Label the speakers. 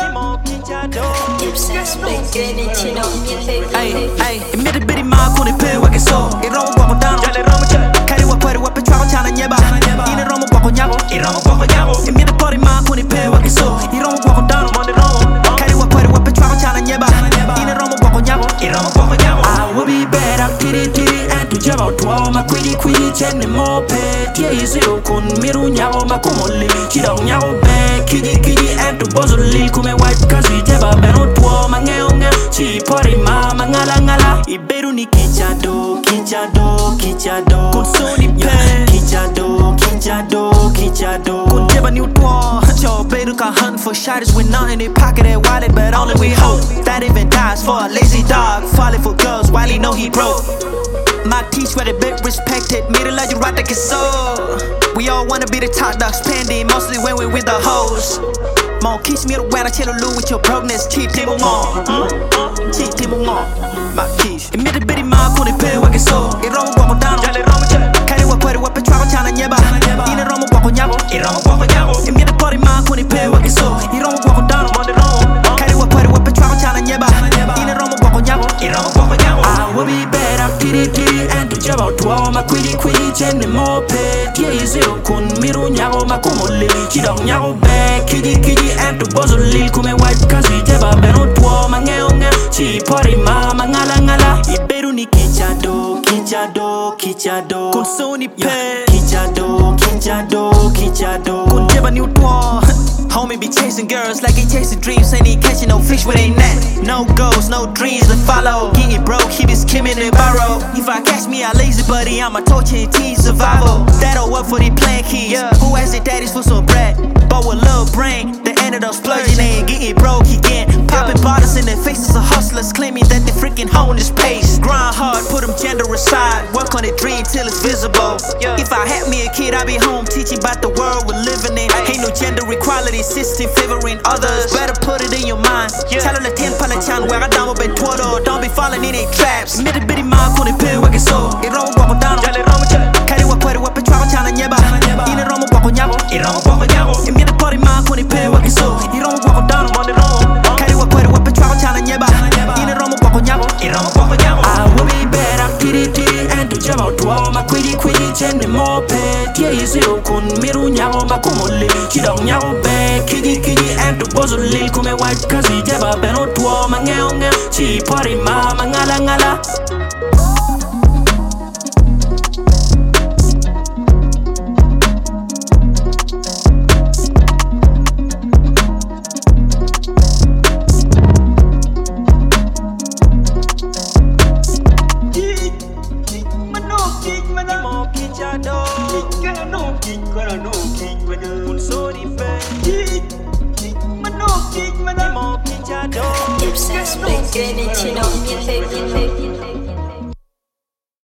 Speaker 1: Emite bidi ma kuni pe wake so Iromo guapo dano Kari wa kweri wa pe chwako chana nyeba Ine romo guapo nyago Emite pori ma kuni pe wake so Iromo guapo dano Kari wa kweri wa pe chwako chana nyeba Ine romo guapo nyago I will be better tiri and to jab out ma kwidi chene mo pe Tia isiro kun miru nyago ma kumoli Chida nyago be kidi and to bozoli kume white kasi jeba beno tuo ma ngeonge Chi pori ma ngala Iberu ni kichado Konsoni pe Kichado Kun jeba ni utwo Cho beru ka hunt for shiders with nothing in pocket and wallet but only we hope That even dies for a lazy dog Falling for girls while he know he broke My teach where they bit respected Middle of you right like it's so We all wanna be the top dog spending Mostly when we with the hoes Mon kiss me when I tell you with your brokenness Cheap table more My kiss Emite bidi ma kuni pe wake so Iromo guapo dano Kari wa kweri wa pe chwako chana nyeba Ine romo guapo nyago Emite pori ma kuni pe wake so Iromo guapo dano Kari wa kweri wa pe chwako chana nyeba Ine romo guapo nyago I will be better tiri and to jab out ma kwidi chene mo pe Tia isiro kun miru nyago ma kumoli Chida nyago be kidi and to bozoli kume white kasi jeba beno tuo ma ngeonge Chi pori ma ngala Iberu ni kichado Konsoni pe Kichado Kun jeba ni utwo Homie be chasing girls like he chasing dreams Ain't he catching no fish with ain't net No goals, no dreams to follow Getting broke, he be skimming and borrow If I catch me, I lazy buddy I'm a torture and teen survival That'll work for the plan keys Who has their daddies for some bread? But with little brain They ended up splurging and getting broke again Popping bottles in their faces of hustlers Claiming that they freaking hone this pace Grind hard, put them gender aside Work on a dream till it's visible If I had me a kid, I'd be home teaching about the world we're living in Ain't no gender equality system favoring others Better put it in your mind Tell her the 10 palachan where I down with Twitter Don't be falling in their traps Emite bidi ma kuni pe wake so Iromo guapo dano Kari wa kweri wa pe chwako chana nyeba Ine romo guapo nyago Emite pori ma kuni pe wake so Iromo guapo dano Kari wa kweri wa pe chwako chana nyeba Ine romo guapo nyago I will be better tiri and to jab out ma kwidi chene mo pe Tia isiro kun miru nyago ma kumoli Chida nyago be kidi and to bozoli kume white kasi jeba beno tuo ma ngeonge Chi pori ma ngala
Speaker 2: Obsessed with getting it, you know,